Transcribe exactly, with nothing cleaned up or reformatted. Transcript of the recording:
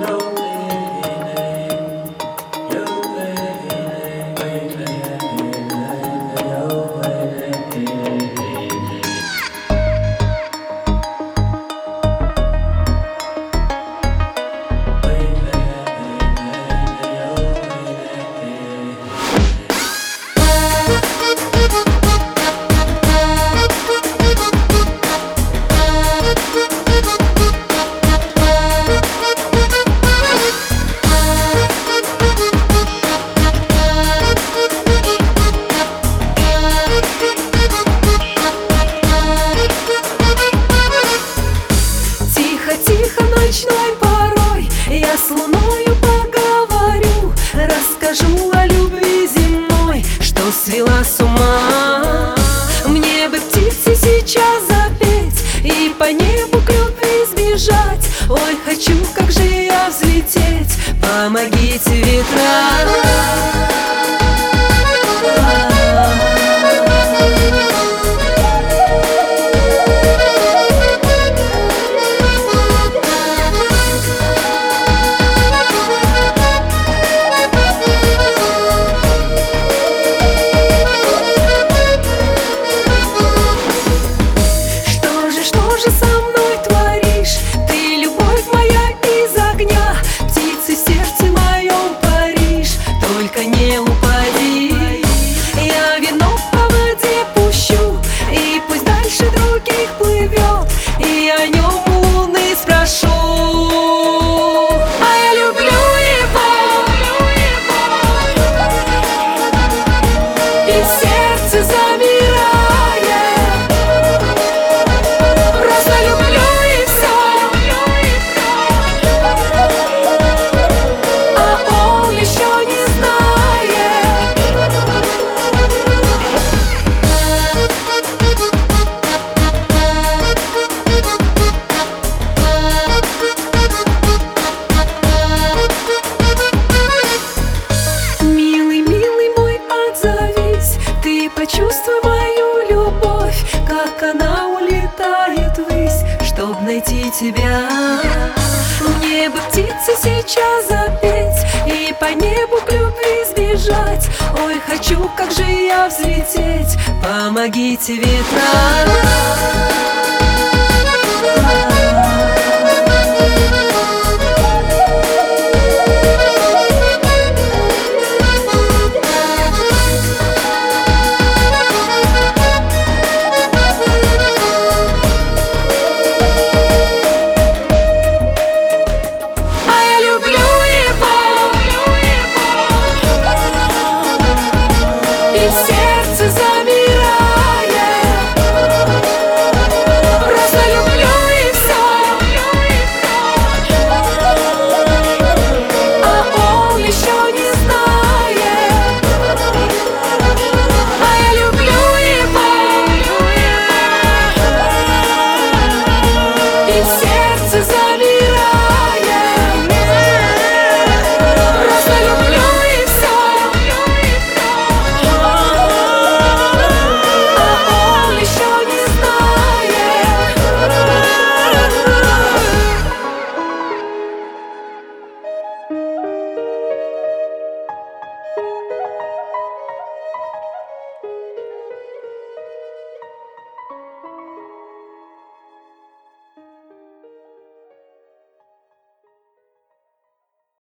Тихо ночной порой я с луною поговорю, расскажу о любви земной, что свела с ума. Мне бы птице сейчас запеть и по небу к любви сбежать. Ой, хочу, как же я взлететь, помогите ветра. Не упади, я вино по воде пущу, и пусть дальше других плывет, и о нем у луны спрошу. А я люблю его, и сердце замирает. Просто люблю и все, а он еще не знает. Почувствуй мою любовь, как она улетает ввысь, чтоб найти тебя. Мне бы птице сейчас запеть и по небу к любви сбежать. Ой, хочу, как же я взлететь, помогите ветра.